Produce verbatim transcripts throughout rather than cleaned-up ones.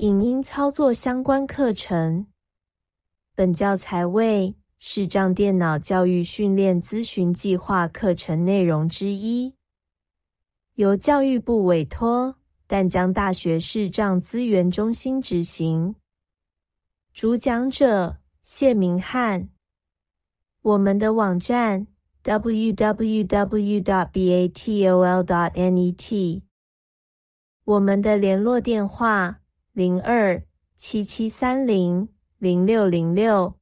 影音操作相关课程。本教材为视障电脑教育训练咨询计划课程内容之一，由教育部委托淡江大学视障资源中心执行。主讲者谢明翰。我们的网站 double-u double-u double-u dot batol dot net， 我们的联络电话零二七七三零零六零六。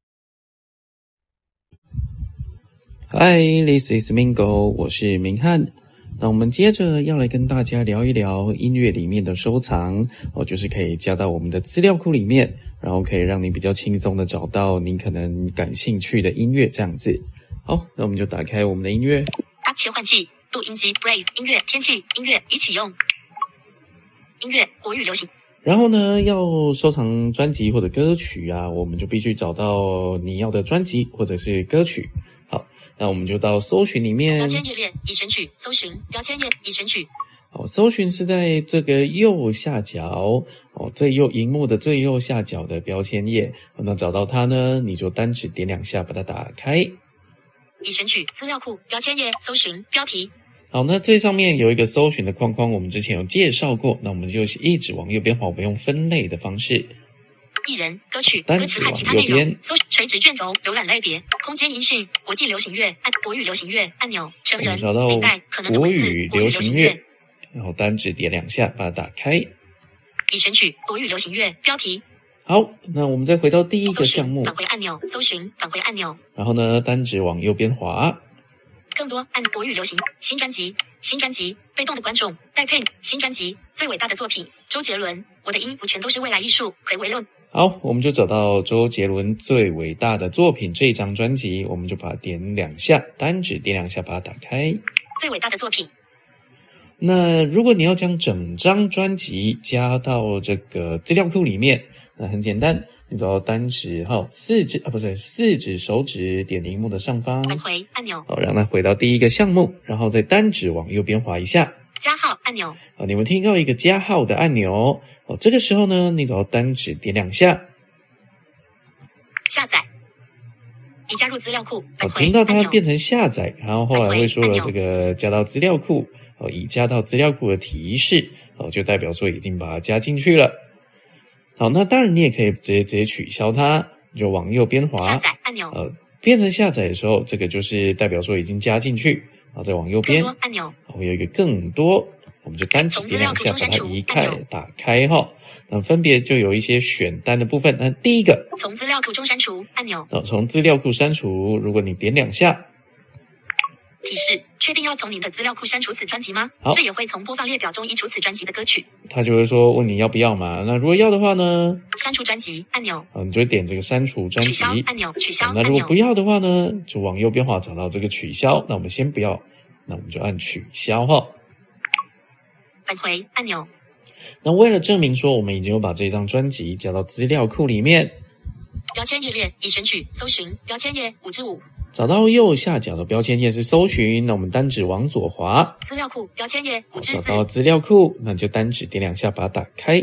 Hi, this is Mingo， 我是明翰。那我们接着要来跟大家聊一聊音乐里面的收藏哦，就是可以加到我们的资料库里面，然后可以让你比较轻松的找到您可能感兴趣的音乐这样子。好，那我们就打开我们的音乐。 切换器、录音机、Brave 音乐、天气音乐一起用。音乐国语流行。 然后呢，要收藏专辑或者歌曲啊，我们就必须找到你要的专辑或者是歌曲。好，那我们就到搜寻里面。 标签页列已选取，搜寻标签页已选取。 好，搜寻是在这个右下角哦，最右荧幕的最右下角的标签页。那找到它呢，你就单指点两下把它打开。 已选取资料库标签页，搜寻标题。 好，那这上面有一个搜寻的框框，我们之前有介绍过，那我们就一直往右边滑，我们用分类的方式。 艺人、歌曲、歌词和其他内容，搜垂直卷轴，浏览类别，空间音讯，国际流行乐，按国语流行乐按钮，成人，领带，可能的文字，国语流行乐， 然后单指点两下把它打开。 已选取国语流行乐标题。 好，那我们再回到第一个项目， 返回按钮，搜寻返回按钮， 然后呢，单指往右边滑。 更多按国语流行新专辑，新专辑被动的观众戴佩新专辑最伟大的作品周杰伦，我的音符全都是未来艺术回维论。 好，我们就找到周杰伦最伟大的作品这张专辑，我们就把它点两下，单指点两下把它打开。 最伟大的作品。 那如果你要将整张专辑加到这个资料库里面，那很简单，你只要单指哈四指啊不是四指手指点荧幕的上方， 返回按钮， 好，让它回到第一个项目，然后再单指往右边滑一下， 加号按钮。 好，你们听到一个加号的按钮，哦，这个时候呢，你只要单指点两下， 下载，已加入资料库。 好，听到它变成下载，然后后来会说了这个加到资料库，哦，已加到资料库的提示，哦，就代表说已经把它加进去了。好，那当然你也可以直接直接取消它，你就往右边滑， 下载按钮， 呃，变成下载的时候，这个就是代表说已经加进去，然后再往右边， 更多按钮， 会有一个更多，我们就单指点两下把它移开，打开哈。那分别就有一些选单的部分，那第一个， 从资料库中删除按钮， 哦，从资料库删除，如果你点两下。 提示：确定要从您的资料库删除此专辑吗？ 好， 这也会从播放列表中移除此专辑的歌曲。 他就会说问你要不要嘛？那如果要的话呢？ 删除专辑按钮。 啊，你就会点这个删除专辑。 取消按钮，取消按钮。那如果不要的话呢，就往右边滑，找到这个取消。那我们先不要，那我们就按取消哈。 返回按钮。 那为了证明说我们已经有把这张专辑加到资料库里面， 标签页列已选取，搜寻标签页五之五。 找到右下角的标签页是搜寻，那我们单指往左滑， 资料库标签页五之四， 找到资料库，那就单指点两下把它打开。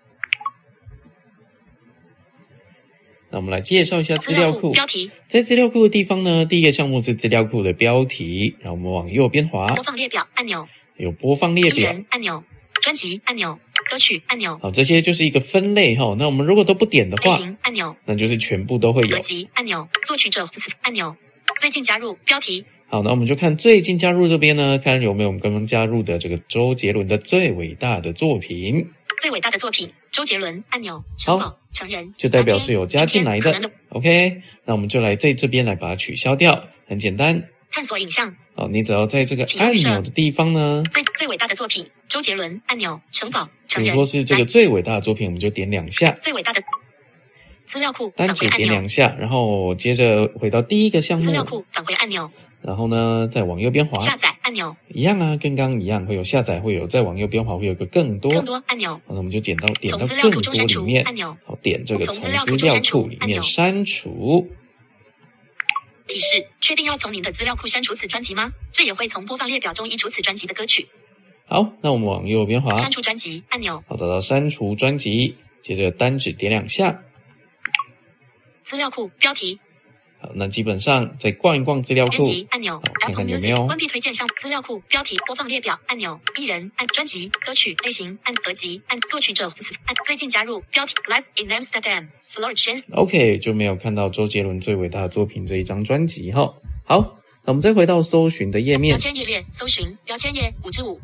那我们来介绍一下资料库标题。 在资料库的地方呢，第一个项目是资料库的标题，然后我们往右边滑， 播放列表按钮， 有播放列表按钮，专辑按钮，歌曲按钮。 好，这些就是一个分类哈。那我们如果都不点的话， 类型按钮， 那就是全部都会有。 合集按钮，作曲者按钮。最近加入标题。 好，那我们就看最近加入这边呢，看有没有我们刚刚加入的这个周杰伦的最伟大的作品。 最伟大的作品，周杰伦按钮。好，成人就代表是有加进来的。的 OK， 那我们就来在这边来把它取消掉，很简单。 探索影像。 好，你只要在这个按钮的地方呢， 最最伟大的作品，周杰伦按钮。城堡，成人。 比如说是这个最伟大的作品，我们就点两下。 最伟大的。资料库单指点两下，然后接着回到第一个项目。 资料库返回按钮。 然后呢，再往右边滑。 下载按钮。 一样啊，跟刚刚一样，会有下载，会有再往右边滑，会有个更多。 更多按钮。 那我们就点到点到更多里面。 按钮。 好，点这个从资料库里面删除。 提示：确定要从您的资料库删除此专辑吗？这也会从播放列表中移除此专辑的歌曲。 好，那我们往右边滑。 删除专辑按钮。 好，找到删除专辑。 接着单指点两下。 资料库标题。 好，那基本上再逛一逛资料库， 按钮， 看看有没有关闭推荐项。资料库标题播放列表按钮，艺人按专辑歌曲类型按合集按作曲者按最近加入标题 Live in Amsterdam Floor Chance。OK， 就没有看到周杰伦最伟大的作品这一张专辑哈。好，那我们再回到搜寻的页面， 标签页列搜寻标签页五之五，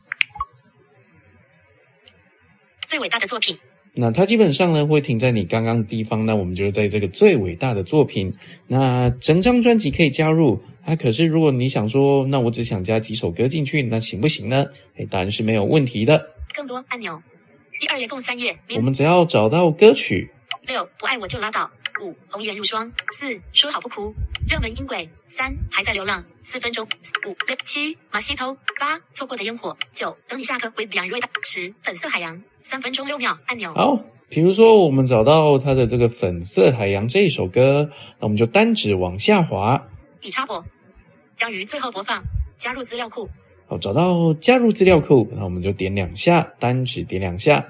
最伟大的作品。 那它基本上呢会停在你刚刚的地方，那我们就在这个最伟大的作品。那整张专辑可以加入啊，可是如果你想说，那我只想加几首歌进去，那行不行呢？哎，当然是没有问题的。 更多按钮，第二页共三页。 我们只要找到歌曲。 六，不爱我就拉倒。五，红颜如霜。四，说好不哭。热门音轨。三，还在流浪。四分钟。五六七，马黑头。八，错过的烟火。九，等你下课。with 杨瑞达。十，粉色海洋。三分钟六秒按钮。 好，比如说我们找到它的这个粉色海洋这一首歌，那我们就单指往下滑， 已插播，将于最后播放，加入资料库。 好，找到加入资料库，那我们就点两下，单指点两下。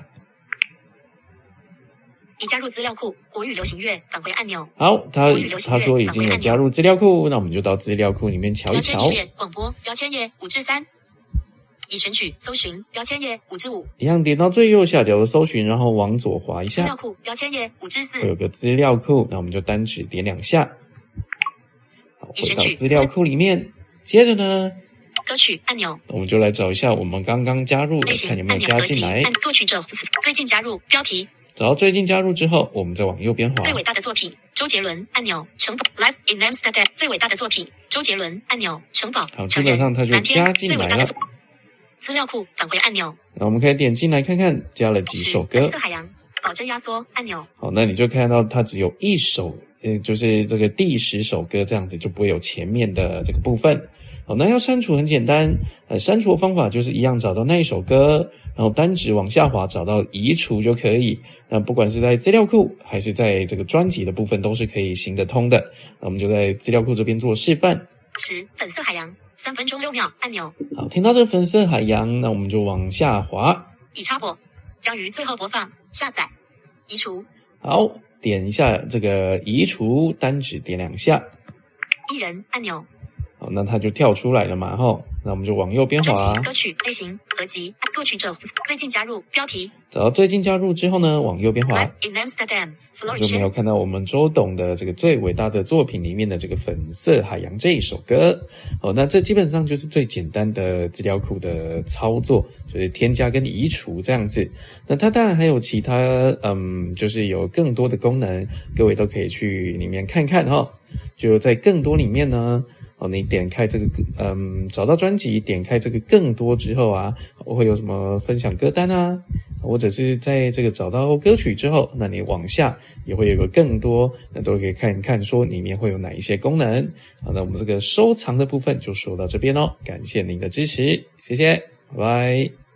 已加入资料库，国语流行乐返回按钮。 好，他他说已经有加入资料库，那我们就到资料库里面瞧一瞧。 标签页广播标签页五至三。已选取搜寻标签页五至五， 一样点到最右下角的搜寻，然后往左滑一下。 资料库标签页五至四， 会有个资料库，那我们就单指点两下。好，回到资料库里面，接着呢， 歌曲按钮， 我们就来找一下我们刚刚加入的，看有没有加进来。 按作曲者最近加入标题， 找到最近加入之后，我们再往右边滑。 最伟大的作品，周杰伦按钮，城堡 Live in Amsterdam 最伟大的作品，周杰伦按钮，城堡。 好，基本上它就加进来了。 资料库返回按钮， 那我们可以点进来看看加了几首歌。 粉色海洋保真压缩按钮。 好，那你就看到它只有一首，呃，就是这个第十首歌这样子，就不会有前面的这个部分。好，那要删除很简单，呃，删除的方法就是一样，找到那一首歌，然后单指往下滑，找到移除就可以。那不管是在资料库还是在这个专辑的部分，都是可以行得通的。那我们就在资料库这边做示范。 十粉色海洋。三分钟六秒按钮。 好，听到这个粉色海洋，那我们就往下滑。 已插播，将于最后播放，下载，移除。 好，点一下这个移除，单指点两下。 艺人按钮。 好，那它就跳出来了嘛，吼。那我们就往右边滑。 歌曲类型合集作曲者最近加入标题。 找到最近加入之后呢，往右边滑。 Live in Amsterdam Floor 就没有看到我们周董的这个最伟大的作品里面的这个粉色海洋这一首歌。哦，那这基本上就是最简单的资料库的操作，就是添加跟移除这样子。那它当然还有其他，嗯，就是有更多的功能，各位都可以去里面看看哈。就在更多里面呢。哦，你点开这个，嗯，找到专辑，点开这个更多之后啊，会有什么分享歌单啊，或者是在这个找到歌曲之后，那你往下也会有个更多，那都可以看一看说里面会有哪一些功能。好，那我们这个收藏的部分就说到这边哦，感谢您的支持，谢谢，拜拜。